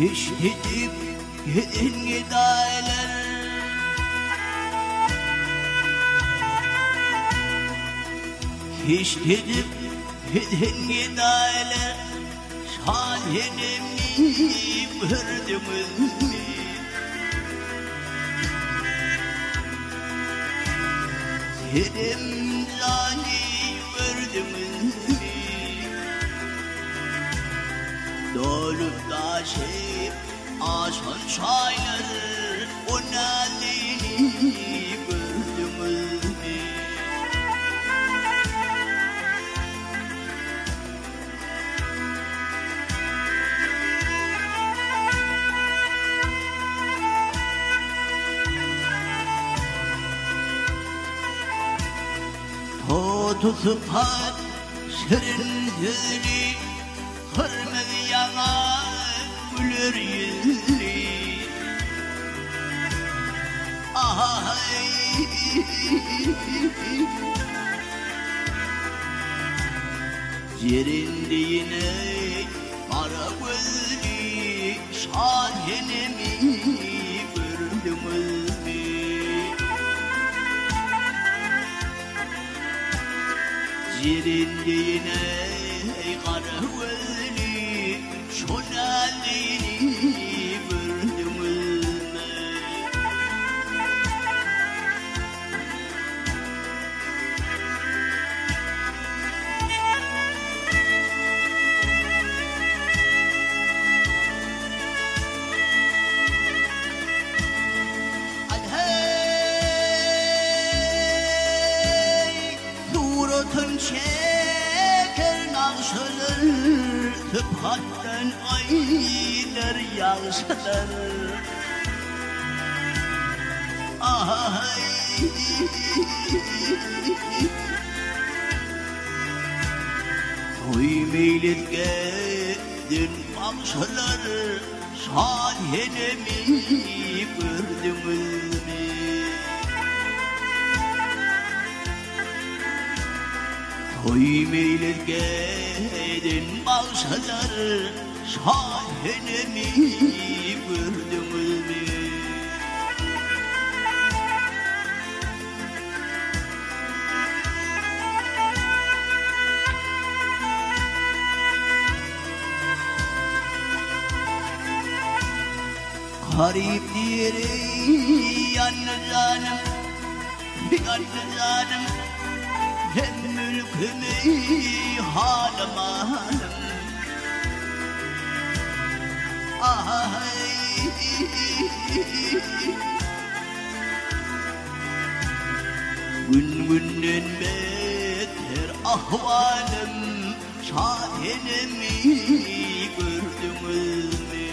Hiç gidip gidin giderler, hiç gidip gidin giderler. Şahinimi gördünüz mü? Yerim zani gördünüz mü? Dolup taşıp aşan çaylar, o nalini gördünüz mü? Totu sıfat şirin yüzlü, kırmızı yanak gülür yüzlü. Ay, cirindiğine kara gözlü, şahinimi gördünüz mü? Cirindiğine kara gözlü, şonalini gördünüz mü? Suratın şeker nakşıdır, tıphatten aylar yağışlar. Ay, toy meylet gedin bakşılar, şahinimi gördünüz mü? Toy meylet gedin bakşılar, şahinimi gördünüz mü? Garip diyeri yalnız canım, yalnız canım. Hem mülkümü halim halim. Ay, gün günden beter ahvalim, şahinimi gördünüz mü?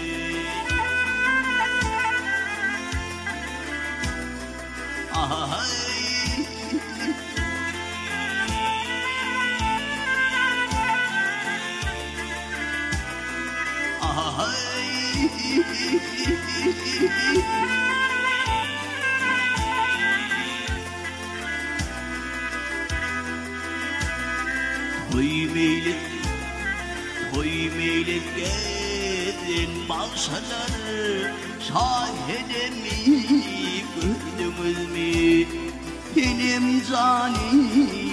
Ay, toy meylet gedin bakşılar, şahinimi gördünüz mü? Benim canim